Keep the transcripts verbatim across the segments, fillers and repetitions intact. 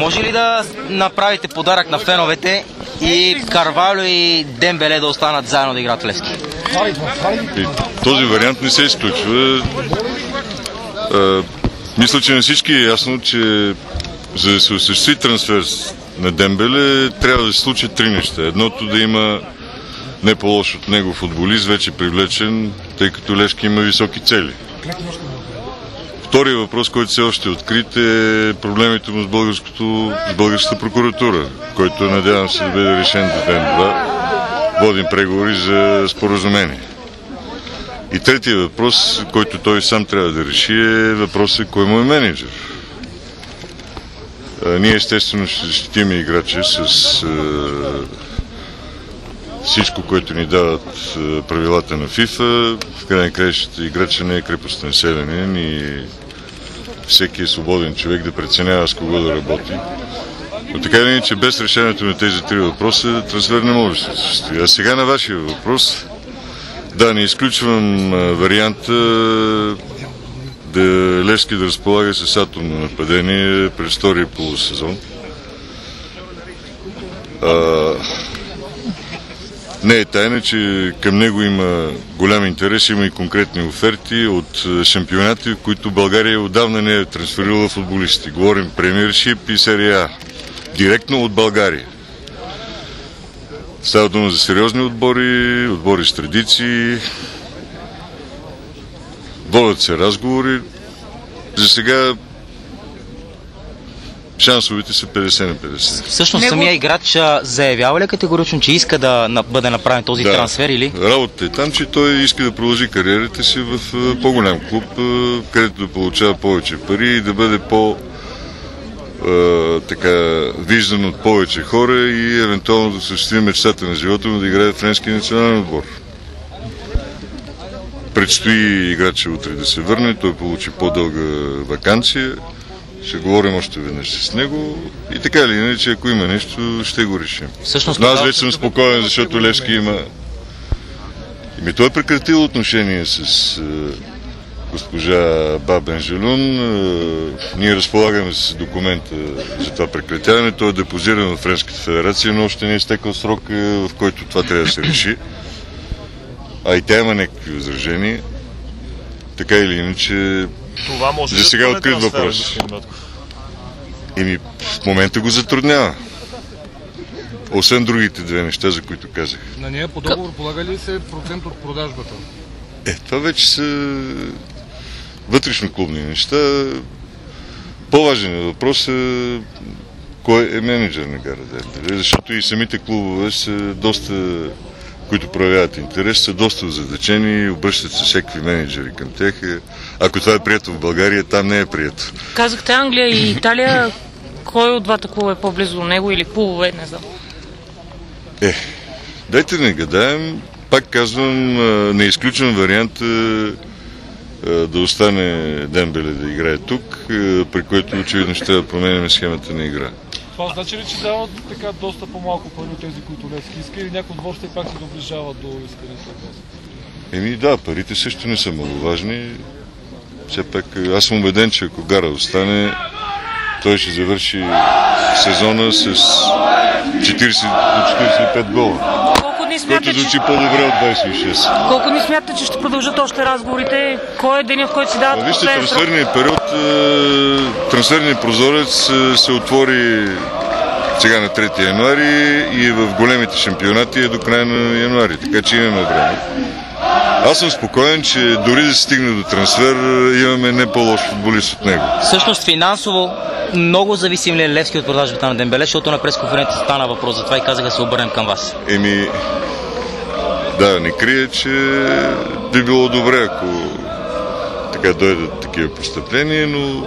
Може ли да направите подарък на феновете и Карвалио и Дембеле да останат заедно да играят Левски? И този вариант не се изключва. А, мисля, че на всички е ясно, че за да се осъществи трансфер на Дембеле трябва да се случат три неща. Едното да има не по-лош от него футболист, вече привлечен, тъй като Левски има високи цели. Втория въпрос, който все още е открит, е проблемите му с, българското, с българската прокуратура, който надявам се да бъде решен до ден-два. Водим преговори за споразумение. И третия въпрос, който той сам трябва да реши, е въпросът кой му е менеджер. А, ние естествено ще защитим играча с а, всичко, което ни дават а, правилата на ФИФА. В крайна краищата играча не е крепостен селянин и всеки е свободен човек да преценява с кого да работи. Но така или иначе, без решението на тези три въпроса, трансфер не може да се осъществи. А сега на вашия въпрос, да, не изключвам а, варианта да Левски да разполага с атомно нападение през втория полусезон. А, не е тайна, че към него има голям интерес, има и конкретни оферти от шампионати, в които България отдавна не е трансферирала футболисти. Говорим Премиершип и Серия А. Директно от България. Става дума за сериозни отбори, отбори с традиции. Водят се разговори. За сега шансовете са петдесет на петдесет. Всъщност самия играч заявява ли категорично, че иска да бъде направен този да, трансфер или? Работата е там, че той иска да продължи кариерата си в по-голям клуб, където да получава повече пари и да бъде по- така виждан от повече хора и евентуално да осъществи мечтата на живота му да играе в френския национален отбор. Предстои играча утре да се върне, той получи по-дълга ваканция. Ще говорим още веднъж с него и така или иначе, ако има нещо, ще го решим. Всъщност, но аз вече съм спокоен, защото Левски има... Ими той е прекратил отношение с е, госпожа Бабенжелун. Е, ние разполагаме с документа за това прекратяване. Той е депозиран в Френската федерация, но още не е изтекал срок, е, в който това трябва да се реши. А и тя има някакви възражения. Така или иначе... Това може за сега да открит въпрос. Еми, в момента го затруднява. Освен другите две неща, за които казах. На нея по договор полага ли се процент от продажбата? Е, това вече са вътрешно-клубни неща. По-важен е въпрос е кой е менеджер на Гарет Дембеле, защото и самите клубове са доста, които проявяват интерес, са доста озадачени, обръщат се всякакви менеджери към тях. Ако това е прието в България, там не е прието. Казахте Англия и Италия. Кой от двата клуба е по-близо до него или клубове, не знам? Е, дайте да не гадаем. Пак казвам, не изключвам варианта да остане Дембеле да играе тук, при който очевидно ще да променяме схемата на игра. Това значи ли, че дават така доста по-малко пари от тези, които Левски иска, или някой отбор все пак се доближава до искането? Еми да, парите също не са маловажни. Все пак аз съм убеден, че ако Гара остане, той ще завърши сезона с четирийсет до четирийсет и пет гола. Колко дни Който смятате, звучи че... по-добре от двайсет и шест. Колко дни смятате, че ще продължат още разговорите? Кой е денят, в който си дават Вижте, последен срок? трансферният период, трансферният прозорец се отвори сега на трети януари и в големите шампионати е до края на януари, така че имаме време. Аз съм спокоен, че дори да се стигне до трансфер, имаме не по-лош футболист от него. Всъщност финансово много зависим ли е Левски от продажбата на Дембеле, защото на пресконференцията стана въпрос за това и казаха да се обърнем към вас. Еми, да, не крия, че би било добре, ако така дойдат такива постъпления, но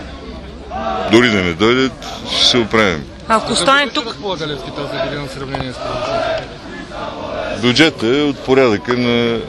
дори да не дойдат, ще се оправим. Ако остане тук... Разполага Левски тази година в сравнение с предишната? Бюджетът е от порядъка на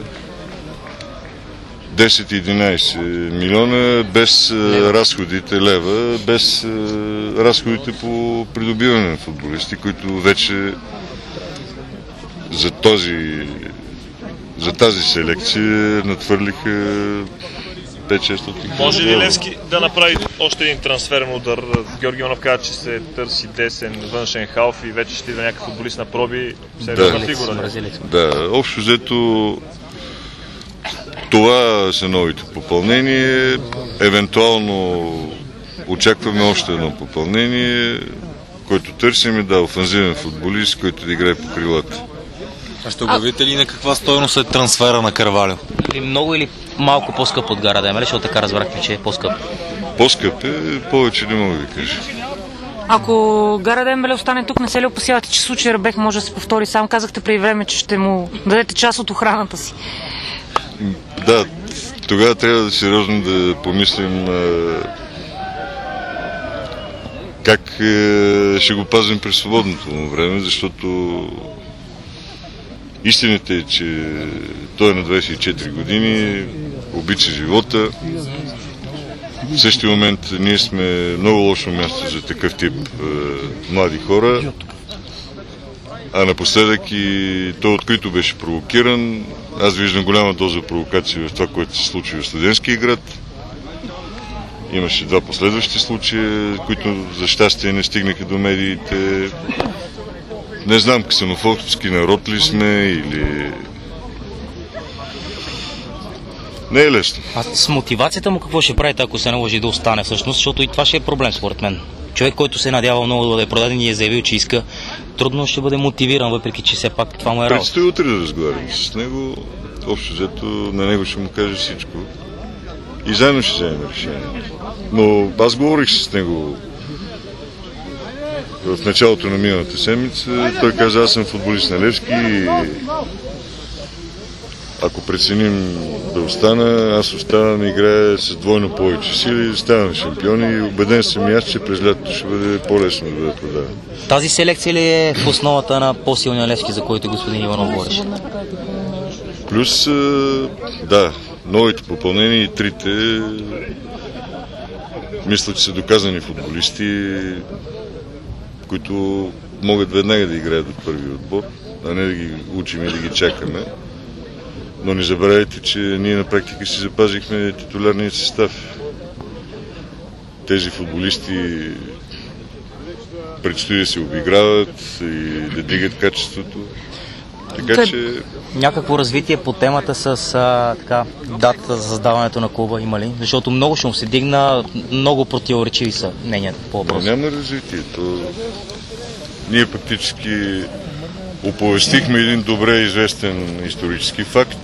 десет-единайсет милиона без лева. разходите лева, без разходите по придобиване на футболисти, които вече за, този, за тази селекция надхвърлиха пет-шестстотин. Може ли Левски да направи още един трансферен удар? Георги Иванов каза, че се търси десен външен халф и вече ще идва някакъв футболист на проби. Сериозна фигура. Да, общо взето това са новите попълнения. Евентуално очакваме още едно попълнение, който търсим, да, офанзивен футболист, който да играе по крилата. А ще обявите ли на каква стойност е трансфера на Карвалио? Или много или малко по-скъп от Гара Дембеле, защото така разбрахме, че е по-скъп. По-скъп е, повече не мога да ви кажа. Ако Гара Дембеле остане тук, не се ли опасявате, че случай Ребек може да се повтори? Сам казахте преди време, че ще му дадете част от охраната си. Да, тогава трябва да сериозно да помислим как ще го пазим през свободното му време, защото истината е, че той е на двадесет и четири години, обича живота. В същия момент ние сме много лошо място за такъв тип е, млади хора, а напоследък и той открито беше провокиран. Аз виждам голяма доза провокация в това, което се случи в Студентския град. Имаше два последващи случая, които за щастие не стигнаха до медиите. Не знам, ксенофобски народ ли сме или... Не е лесно. А с мотивацията му какво ще правите, ако се наложи да остане всъщност, защото и това ще е проблем според мен. Човек, който се надява много да бъде продаден и е заявил, че иска, трудно ще бъде мотивиран, въпреки че все пак това му е работа. Предстои утре да разговарям с него. Общо взето на него ще му кажа всичко. И заедно ще вземем решението. Но аз говорих с него в началото на миналата седмица. Той каза, аз съм футболист на Левски и ако преценим да остана, аз оставам и играя с двойно повече сили, ставам шампион и убеден съм и аз, че през лятото ще бъде по-лесно да бъде продаван. Тази селекция ли е в основата на по-силния Левски, за който господин Иванов говореше? Плюс, да, новите попълнения и трите, мисля, че са доказани футболисти, които могат веднага да играят от първи отбор, а не да ги учим и да ги чакаме. Но не забравяйте, че ние на практика си запазихме титулярния състав. Тези футболисти предстои да се обиграват и да дигат качеството. Така че... Някакво развитие по темата с а, така, датата за създаването на клуба има ли? Защото много шум се дигна, много противоречиви са мненията по въпроса. Няма развитие. То... Ние практически оповестихме един добре известен исторически факт.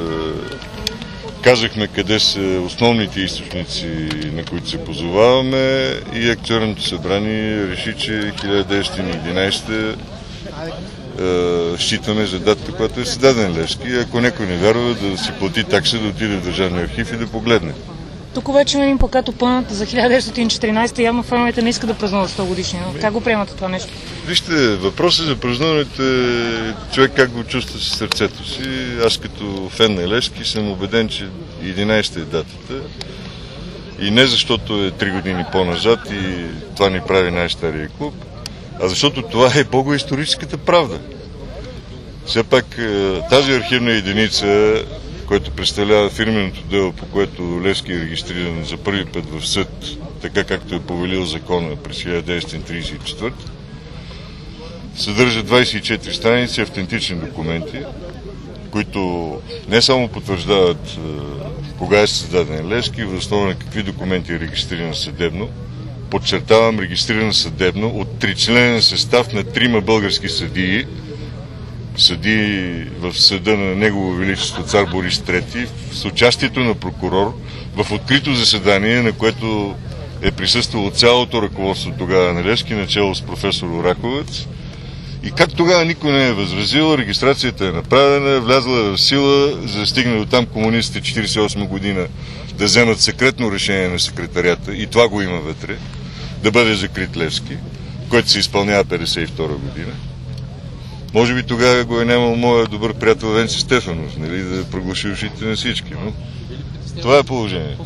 Казахме къде са основните източници, на които се позоваваме, и акционерното събрание реши, че хиляда деветстотин и единадесета считаме за датата, която е създаден Левски. Ако някой не вярва, да си плати такса, да отиде в Държавния архив и да погледне. Тук вече има един плакат опънат за хиляда деветстотин и четиринадесета. Явно феновете не искат да празнуват сто годишнина. Как го приемате това нещо? Вижте, въпросът за празнуването е човек как го чувства със сърцето си. Аз като фен на Левски съм убеден, че единадесета е датата. И не защото е три години по-назад и това ни прави най-стария клуб, а защото това е богоисторическата правда. Все пак тази архивна единица, който представлява фирменото дело, по което Левски е регистриран за първи път в съд, така както е повелил закона през хиляда деветстотин тридесет и четвърта, съдържа двадесет и четири страници автентични документи, които не само потвърждават е, кога е създаден Левски, въз основа на какви документи е регистриран съдебно. Подчертавам, регистриран съдебно от тричленен състав на трима български съдии, съдии в съда на Негово Величество цар Борис трети, с участието на прокурор в открито заседание, на което е присъствало цялото ръководство тогава на Левски, начало с професор Ораковец. И как тогава никой не е възразил, регистрацията е направена, влязла в сила, за да стигне до там комунистите четиридесет и осма година да вземат секретно решение на секретарията, и това го има вътре, да бъде закрит Левски, който се изпълнява петдесет и втора година. Може би тогава го е нямал моя добър приятел Венци Стефанов, нали, да проглаши ушите на всички, но това е положението.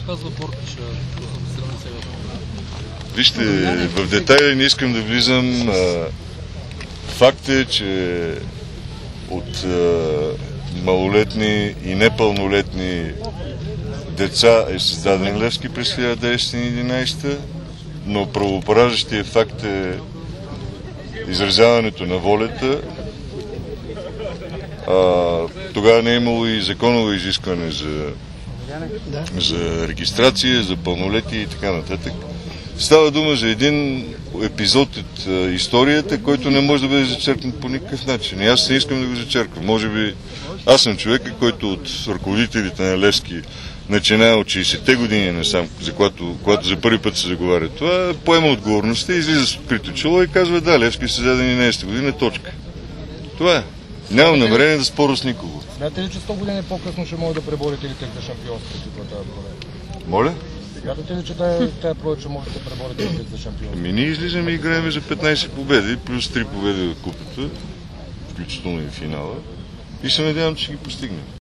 Вижте, в детайли не искам да влизам. Факт е, че от малолетни и непълнолетни деца е създаден Левски през хиляда деветстотин и единадесета, но правополагащият факт е изразяването на волята. А, тогава не е имало и законово изискване за, за регистрация, за пълнолетие и така нататък. Става дума за един епизод от а, историята, който не може да бъде зачеркнат по никакъв начин. И аз не искам да го зачерквам. Може би аз съм човека, който от ръководителите на Левски начиная от шейсетте години насам, за когато, когато за първи път се заговаря това, поема отговорността, излиза с открито чело и казва: да, Левски е създаден единадесета година, точка. Това е. Нямам намерение да споря с никого. Смятате ли, че сто години по-късно ще може да преборите Литек за шампионство титла тази проект? Моля? Смятате ли, че тази проект ще можете да преборите Литек за шампионство? Ами ние излизаме и играем за петнадесет победи, плюс три победи в купата, включително и в финала. И се надявам, че ще ги постигнем.